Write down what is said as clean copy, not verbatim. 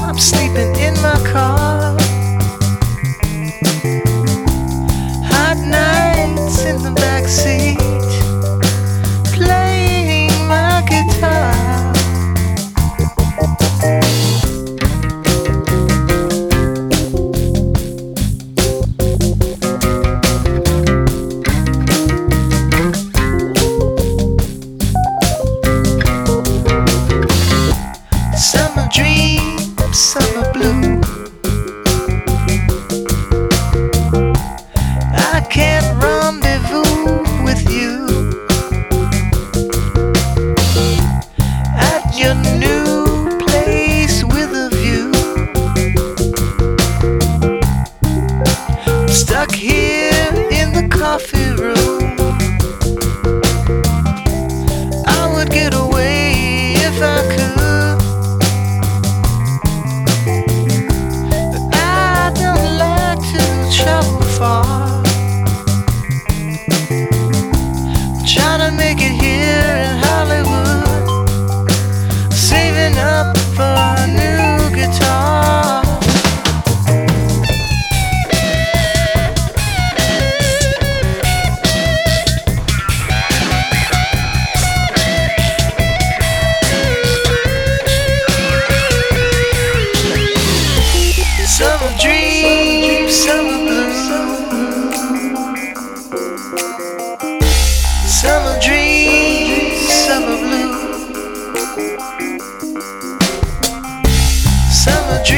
I'm sleeping in my car. Hot nights in the backseat, playing my guitar. Summer dream, summer blue. I can't rendezvous with you at your new place with a view. Stuck here in the coffee room. I would get away if I could. Travel far, trying to make it here in Hollywood, saving up for a new guitar. Summer dream, summer blue. Summer dream, summer blue. Summer dream.